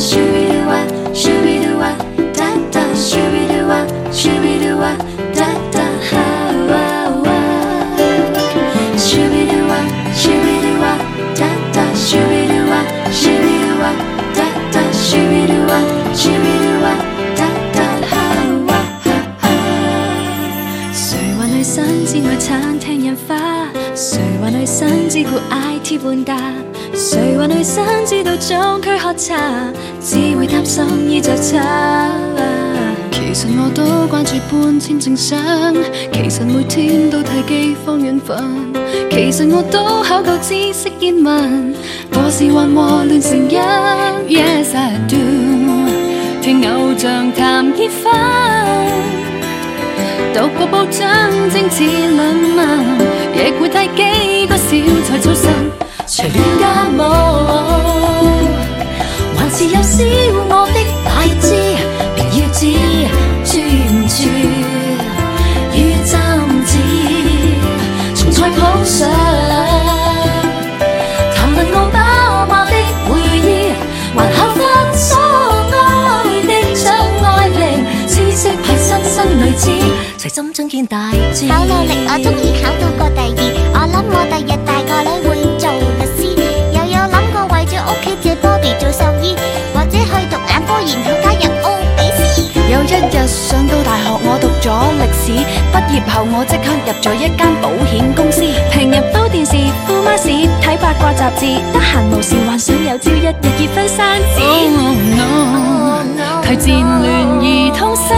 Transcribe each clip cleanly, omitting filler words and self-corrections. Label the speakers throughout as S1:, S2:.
S1: 餐廳印花，誰話女生只顧 IT 半價？誰話女生知道中區喝茶，只會擔心衣着差。其實我都關注搬遷正常，其實每天都睇饑荒遠瞓，其實我都考夠知識英文，我是混和亂成一。Yes I do， 聽偶像談結婚。讀過報章政治論文，亦會睇幾個小菜早晨。除了家務，還是有燒我的大志，別要知專注於針子，從菜譜上談論我爸媽的回憶，還考翻所愛的張愛玲，知識係新生女子。齊心中見大志，好努力，我終於考到個第二。我諗我第日大個女會做律師，又有諗過為咗屋企借 Bobby 做獸醫，或者去讀眼科，然後加入 OBC。有一日上到大學，我讀咗歷史，畢業後我即刻入咗一間保險公司。平日煲電視、敷馬屎、睇八卦雜誌，得閒無事幻想有朝一日結婚生子。提前聯誼通心。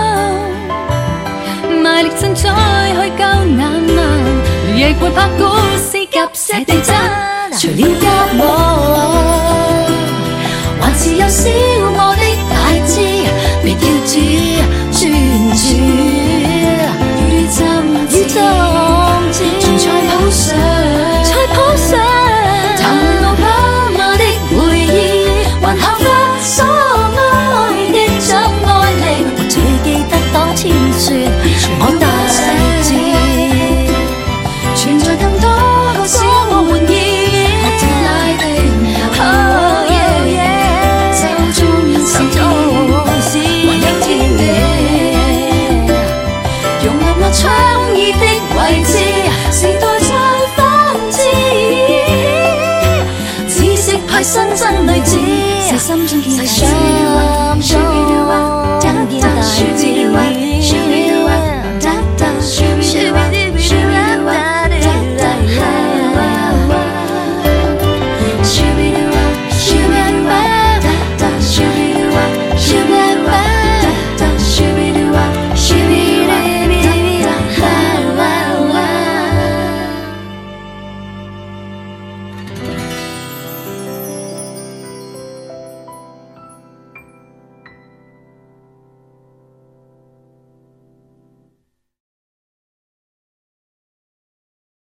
S1: 賣力爭取去救難民，亦會拍故事夾寫地真。除了家務，還是有燒我的大志，別要只專注於針子，從菜譜上談論我爸媽的回憶，還考翻所愛的張愛玲，我最記得當天說。我大志存在更多個小我玩意，學著拉丁手中是還有天地，容納我倡議的位置，時代在反智，知識派新生女子，細心中見大志。